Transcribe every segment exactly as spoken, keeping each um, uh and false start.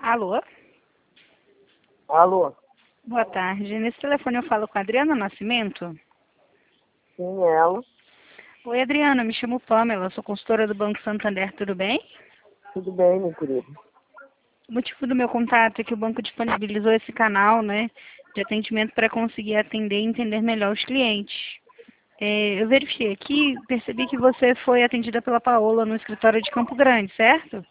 Alô? Alô? Boa tarde. Nesse telefone eu falo com a Adriana Nascimento. Sim, ela. Oi, Adriana. Me chamo Pamela. Sou consultora do Banco Santander. Tudo bem? Tudo bem, meu querido? O motivo do meu contato é que o banco disponibilizou esse canal, né, de atendimento para conseguir atender e entender melhor os clientes. É, eu verifiquei aqui, percebi que você foi atendida pela Paola no escritório de Campo Grande, certo?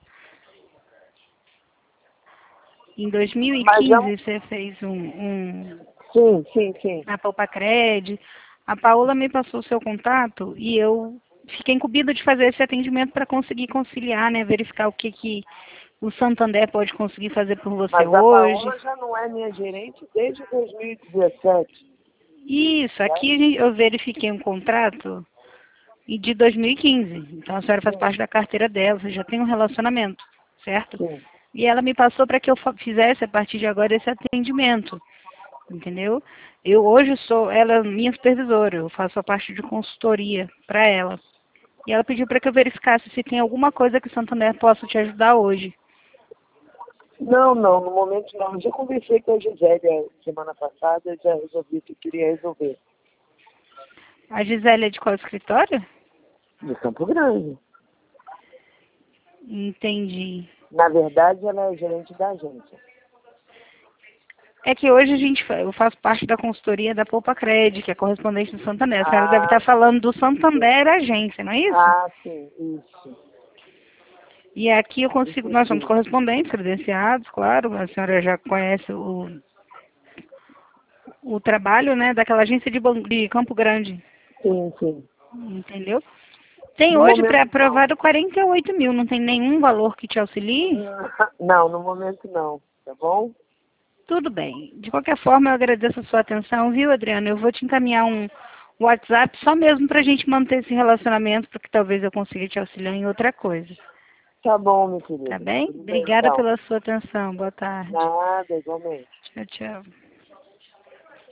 Em Mas é um... dois mil e quinze você fez um, um Sim, sim, sim. na Palpacred. A Paola me passou o seu contato e eu fiquei incumbida de fazer esse atendimento para conseguir conciliar, né, verificar o que, que o Santander pode conseguir fazer por você Mas a hoje. Paola já não é minha gerente desde dois mil e dezessete. Isso, Né? aqui a gente- eu verifiquei um contrato e de dois mil e quinze. Então a senhora faz Sim, parte da carteira dela, você já tem um relacionamento, certo? sim. E ela me passou para que eu fa- fizesse a partir de agora esse atendimento, entendeu? Eu hoje sou, ela é minha supervisora, eu faço a parte de consultoria para ela. E ela pediu para que eu verificasse se tem alguma coisa que o Santander possa te ajudar hoje. Não, não, no momento não. Eu já conversei com a Gisele semana passada, já resolvi o que queria resolver. A Gisele é de qual escritório? De Campo Grande. Entendi. Na verdade, ela é gerente da agência. É que hoje a gente, fa- eu faço parte da consultoria da Poupa Cred, que é correspondente do Santander. A senhora deve estar Ah, falando do sim. Santander Agência, não é isso? Ah, sim, isso. E aqui eu consigo, nós somos Entendi. correspondentes, credenciados, claro, a senhora já conhece o, o trabalho, né, daquela agência de, Ban- de Campo Grande, Sim, sim. entendeu? Tem No hoje momento não. pré-aprovado quarenta e oito mil, não tem nenhum valor que te auxilie? Não, no momento não. Tá bom? Tudo bem. De qualquer forma, eu agradeço a sua atenção, viu, Adriana? Eu vou te encaminhar um WhatsApp só mesmo para a gente manter esse relacionamento, porque talvez eu consiga te auxiliar em outra coisa. Tá bom, meu Tá querido. bem? Tudo bem, Obrigada então. pela sua atenção. Boa tarde. Nada, igualmente. Tchau, tchau.